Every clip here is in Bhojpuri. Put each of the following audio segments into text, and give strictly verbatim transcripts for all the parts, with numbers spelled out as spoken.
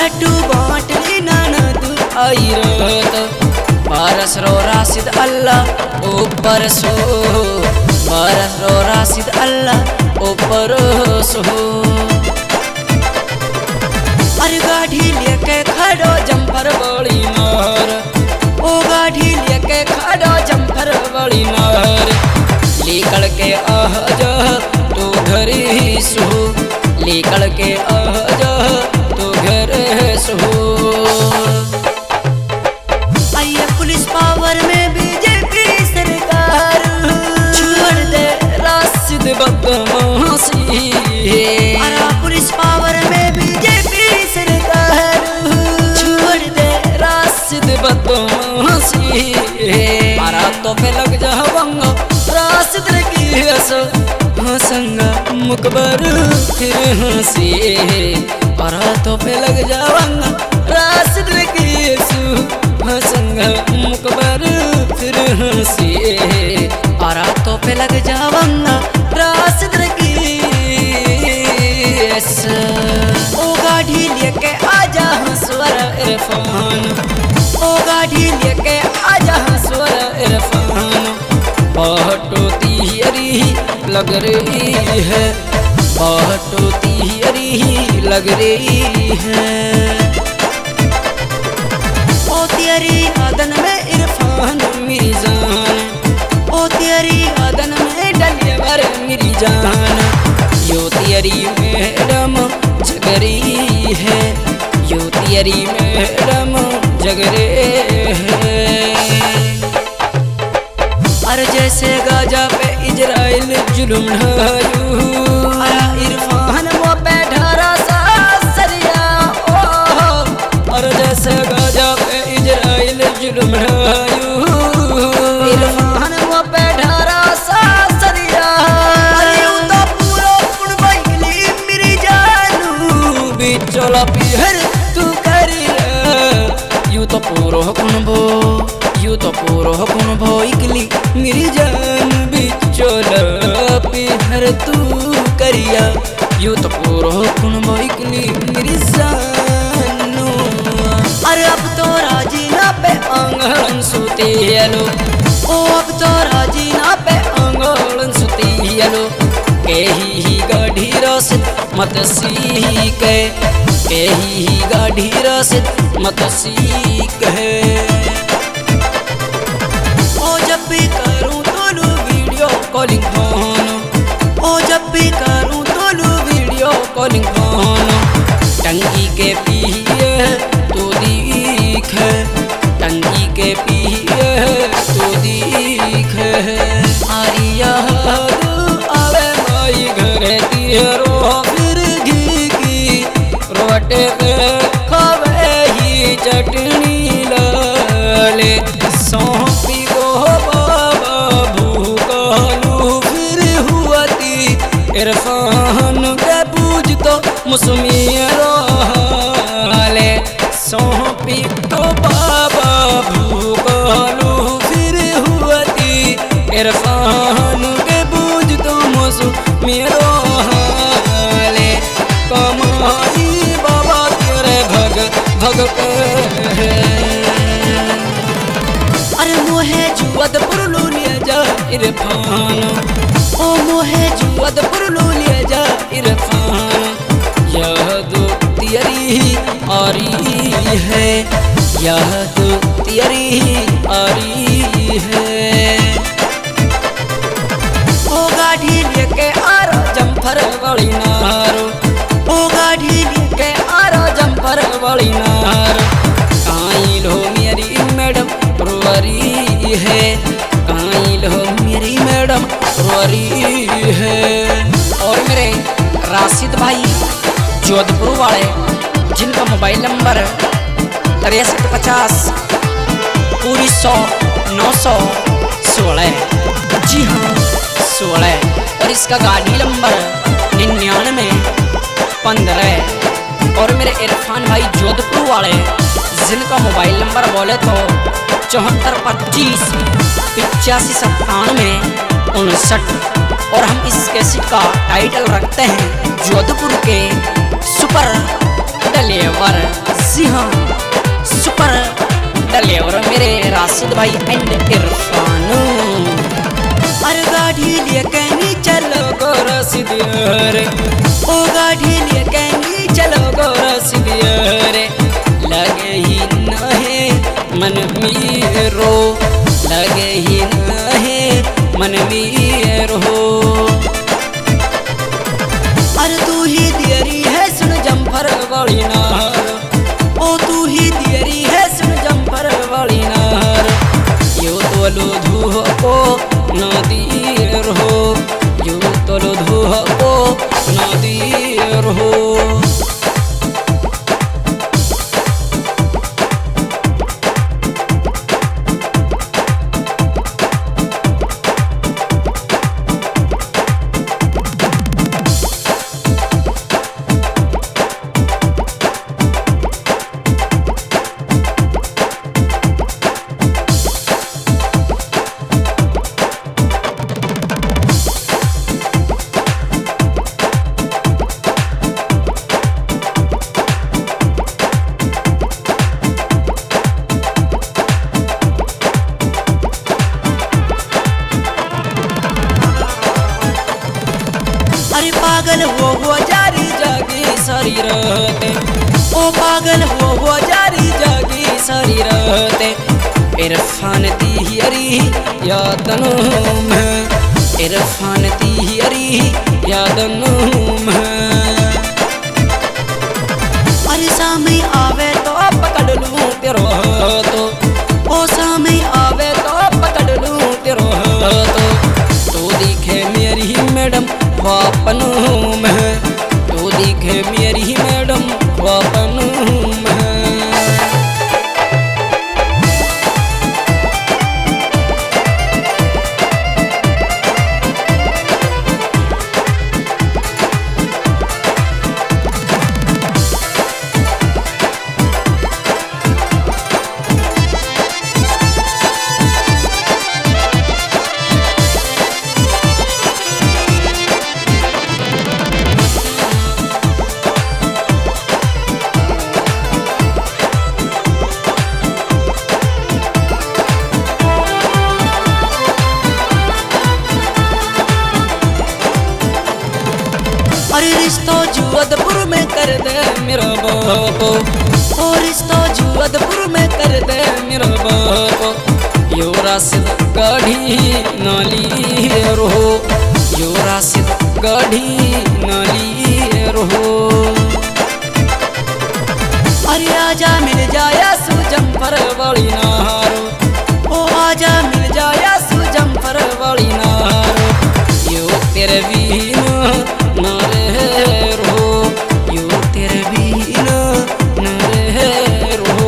लड्डू बांट ली ननद आई रात। बरस रो राशिद अल्लाह ऊपर सो, बरस रो राशिद अल्लाह ऊपर सो। अरे गाड़ी लेके खड़ो जंपर बड़ी नार, ओ गाड़ी लेके खड़ो जंपर बड़ी नार। निकल के आह जा तू घर सो, निकल के आह जा तू घर सो। आइए पुलिस पावर में बीजेपी सरकार, छोड़ दे राशिद बदमाशी। अरे पुलिस पावर में बीजेपी सरकार, छोड़ दे राशिद बदमाशी। मारा तो पे लग जा बंगा राशिद की हंसो हंसंगा मुकबर फिर हंसी। मारा तो पे लग जा बंगा राशिद की हंसो हंसंगा मुकबर फिर हंसी। आरा तो पे लग जावंगा राशिद की ओ गाड़ी लेके आजा हंसवर इरफान, ओ गाड़ी लेके आजा हंसवर इरफान। बाटो तिहरी लग रही है, बाटो तिहरी लग रही है। ओ तेरी आदन में इरफान मेरी जान, ओ तेरी आदन में डलिए भर मेरी जान। यो तेरी मैडम जगरी है, यो तेरी मैडम जगरे है। अरे जैसे गाजा पे इजराइल जुल्म ढायू, आया इरफान वो पे ढारा सा सरिया। ओ अरे जैसे गाजा पे इजराइल जुल्म ढायू, इरफान वो पे ढारा सा सरिया। अरे यूं तो पूरा पुन बंगली मेरी जानू, बिचोला पिहर तू करिया। यूं तो पूरा कुनबो, यूं तो पूरा कुनबो इकली मेरी जान, बिचोला पिहर तू करिया। यूं तो पूरा कुनबो इकली मेरी जानू। अरे अब तो राजीना पे आंगन सुती लो, ओ अब तो राजीना पे आंगन सुती लो। कही ही गाढ़ी राशिद मत सीखे, कही ही गाढ़ी राशिद मत सीखे। ओ जब भी करूं तो लू वीडियो कॉलिंग फोन, ओ जब भी करूं तो लू वीडियो कॉलिंग फोन। टंकी के पिए तू दिखे, टंकी के पिए तू दिखे। आरिया आवे माई घरे तिहरो फिर घी की रोटे पे खावे ही चटनी लाले। सौंपी को बाबा भूकालू फिर हुआती, इरफान के बूझ तो मुसमिया हाले। सौंपी तो बाबा भूकालू फिर हुआती, इरफान के बूझ तो मुसमिया हाले। कमाई बाबा तेरे भग भग के। अरे मोहे जुवदपुर लू लिया जा इरफान, ओ मोहे जुवदपुर लू लिया जा इरफान। यह दो तेरी आ रही है, यह दो तेरी आ रही है। ओ गाड़ी लेके आ रो जंफर वाली नार, ओ गाड़ी लेके आ रो जंफर वाली नार। काई लो मेरी मैडम रोरी है, काई लो मेरी मैडम रोरी है। और मेरे राशिद भाई जोधपुर वाले, जिनका मोबाइल नंबर तिरसठ पचास पूरी सौ नौ सौ सोलह, जी हाँ सोलह। और इसका गाड़ी नंबर निन्यानवे पंद्रह। और मेरे इरफान भाई जोधपुर वाले, जिनका मोबाइल नंबर बोले तो चौहत्तर पच्चीस पिचासी सत्तानवे उनसठ। और हम इस कैसेट का टाइटल रखते हैं जोधपुर के सुपर डिलीवर। सिहान सुपर डलेवर मेरे राशिद भाई एंड इरफान। अरे गाड़ी लिए कहनी चलो गो राशिद रे, ओ गाड़ी लिए कहनी चलो गो राशिद रे, लगे ही नहे मन मेरो, लगे ही नहे मन मेरो। अरे तू ही दियरी है सुन जम्फर वाली नार, ओ तू ही दियरी है सुन जम्फर वाली नार, यो तोलो धूह को नदी रहो, यो तोलो धूह को नदी रहो। अरे पागल हो हो जारी जागी सारी रात, ओ पागल हो हो जारी जागी सारी रात, इरफान तिहरी यादनों में, इरफान तिहरी यादनों में। अरे सामने आवे तो पकड़ लूं तेरो तो, ओ सामने आवे तो पकड़ लूं तेरो तो, तो दिखे मेरी मैडम ख्वापनों में, तो दिखे मेरी मैडम ख्वापनों में। अरे रिश्तो जोधपुर में कर दे मेरा बापो, ओ रिश्तो जोधपुर में कर दे मेरा बापो, यो राशिद गाड़ी नाली रहो, यो राशिद गाड़ी नाली रहो। अरे आजा मिल जाया सु जम्फर वाली नारो, ओ आजा मिल जाया सु जम्फर वाली नारो, यो तेरे बीना ना रहे रो, यो तेरे बीना ना रहे रो।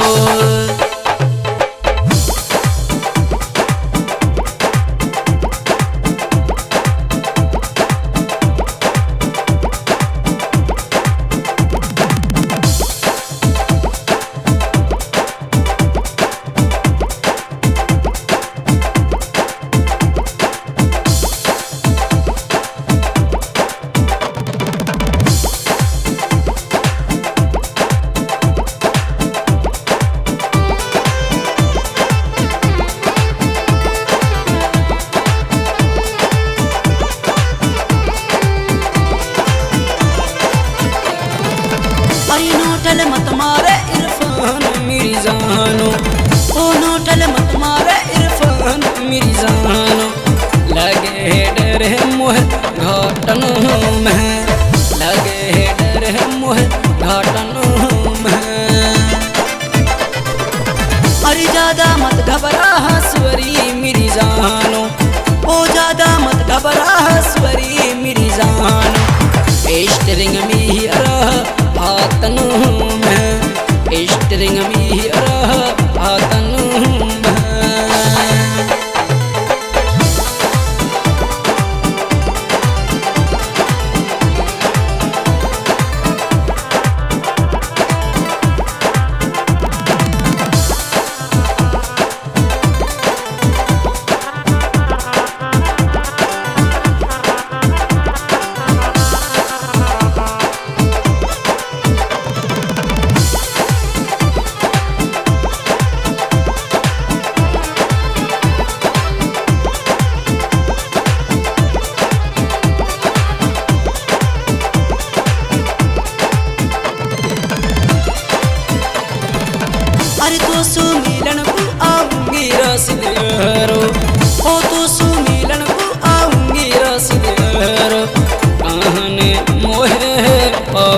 अरे नोटल मत मारे इरफान मेरी जानो, ओ नोटल मत मारे इरफान मेरी जानो, लगे डर है मोह घाटनों में, लगे डर है मोह घाटनों में। अरे ज्यादा मत घबरा स्वरी मेरी जानो, ओ ज्यादा मत घबरा स्वरी मेरी जानो, स्टीयरिंग मेरा हाथनों में, स्टीयरिंग मेरा हाथनों में।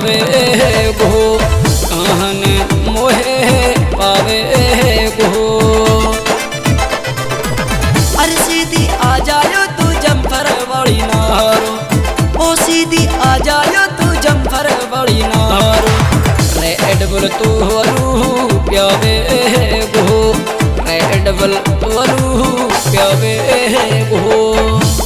प्यावे गो कहन मोहे पावे गो। अरे सीधी आ जायो तू जम्फर बड़ी नारो, ओ सीधी आ जायो तू जम्फर बड़ी नारो। रेड बुल तू वलू प्यावे गो, रेड बुल वलू प्यावे गो।